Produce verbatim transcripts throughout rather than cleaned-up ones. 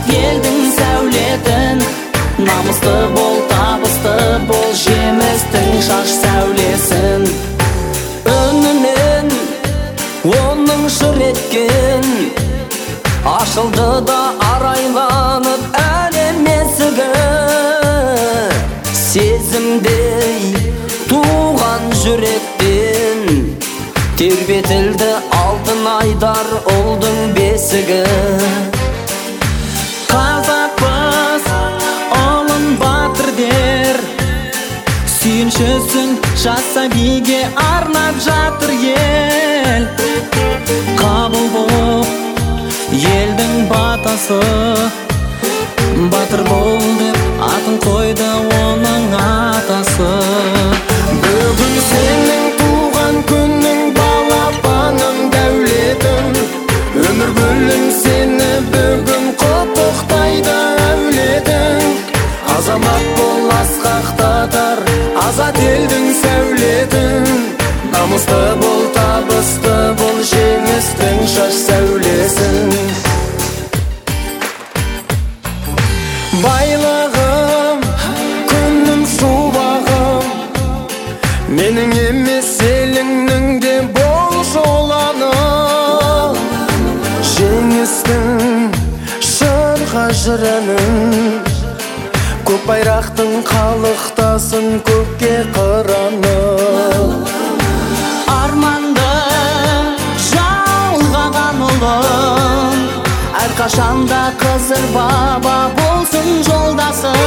азат елдің сәулетін. Намысты бол, табысты бол, жемістің шаш сәулесін. Үнінен оның шыр еткен ашылды да арайланып әлем есігі. Сезімдей туған жүректен тербетілді алтын айдар ұлдың бесігі. Қазақпыз ұлын батыр дер, сүйіншісін жас сәбиге арнап жатыр ел. Қабыл болып елдің батасы, батыр бол деп атын қойды оның атасы. Бүгін сенің туған күнің, балапаным дәулетім. Өмір гүлім сені бүгін құттықтайды әулетің. Азамат бол, асқақтатар азат елдің сәулетін. Намысты бол, табысты бол, жеңістің шаш сәулесін. Байлығым, күнім, шуағым, менің емес еліңнің де бол жоланы. Жеңістің шырға жырының, көк байрақтың қалықтасын көкке қыраны. Арманды жалғаған ұлым, әрқашанда қызыр баба болсын жолдасым.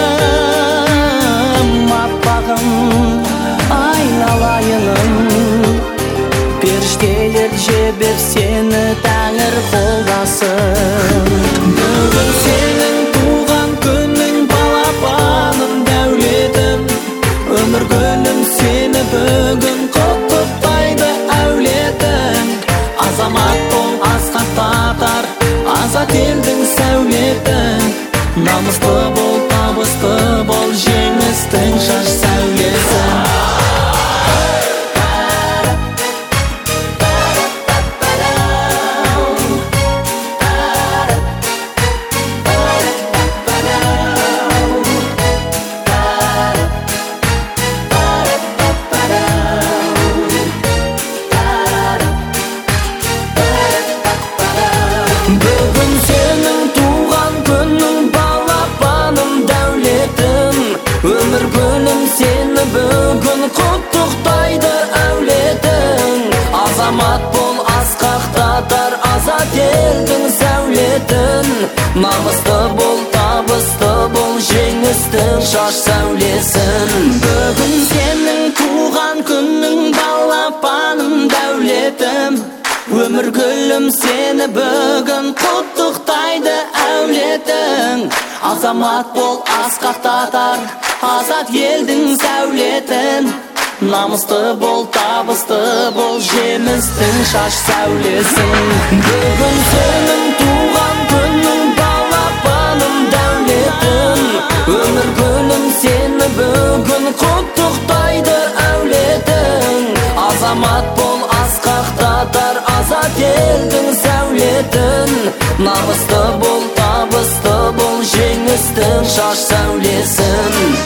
Аппағым, айналайыным, періштелер жебеп сені тәңір қолдасын. Бүгін сенің туған күнің, балапаным дәулетім. Өмір гүлім сені бүгін құттықтайды әулетің. Азамат бол, асқақтатар азат елдің сәулетін. Намысты бол, табысты бол, жеңістің шаш сәулесін. Бүгін сенің туған күнің, балапаным дәулетім. Өмір гүлім сені бүгін құттықтайды әулетің. Азамат бол, асқақтатар азат елдің сәулетін. Намысты бол, табысты бол, жеңістің шаш сәулесін. Бүгін сенің туған күнің, балапаным дәулетім. Өмір гүлім сені бүгін құттықтайды әулетің. Азамат бол, асқақтатар азат елдің сәулетін. Намысты бол, табысты бол, жемістің шаш сәулесін. Бүгін сенің туған күнің, балапаным дәулетім. Өмір гүлім сені бүгін құттықтайды әулетің. Азамат бол, асқақтатар азат елдің сәулетін. Намысты бол, табысты бол, жеңістің шаш сәулесін.